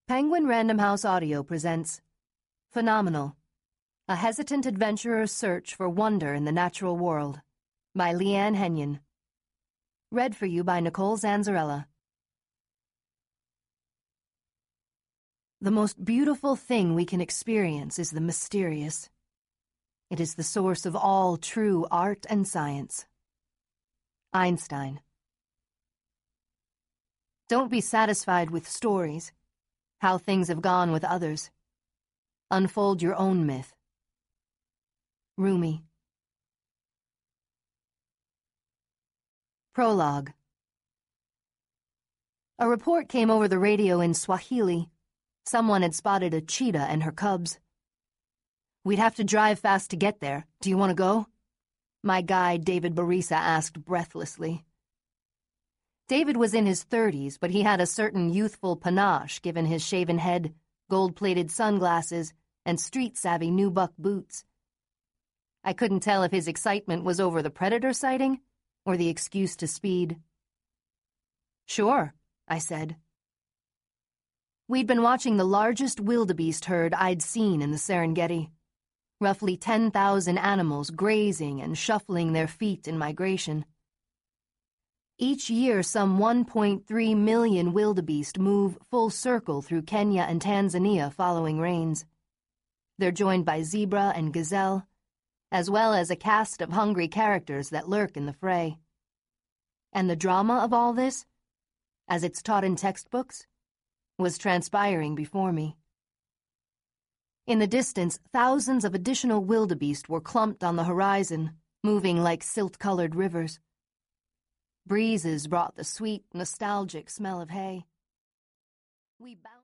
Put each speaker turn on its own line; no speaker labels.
Penguin Random House Audio presents Phenomenal, A Hesitant Adventurer's Search for Wonder in the Natural World by Leanne Henyon. Read for you by Nicole Zanzarella. The most beautiful thing we can experience is the mysterious. It is the source of all true art and science. Einstein. Don't be satisfied with stories, how things have gone with others. Unfold your own myth. Rumi. Prologue. A report came over the radio in Swahili. Someone had spotted a cheetah and her cubs. We'd have to drive fast to get there. Do you want to go? My guide, David Barisa, asked breathlessly. David was in his 30s, but he had a certain youthful panache given his shaven head, gold-plated sunglasses, and street-savvy nubuck boots. I couldn't tell if his excitement was over the predator sighting or the excuse to speed. Sure, I said. We'd been watching the largest wildebeest herd I'd seen in the Serengeti. Roughly 10,000 animals grazing and shuffling their feet in migration. Each year, some 1.3 million wildebeest move full circle through Kenya and Tanzania following rains. They're joined by zebra and gazelle, as well as a cast of hungry characters that lurk in the fray. And the drama of all this, as it's taught in textbooks, was transpiring before me. In the distance, thousands of additional wildebeest were clumped on the horizon, moving like silt-colored rivers. Breezes brought the sweet, nostalgic smell of hay. We bounced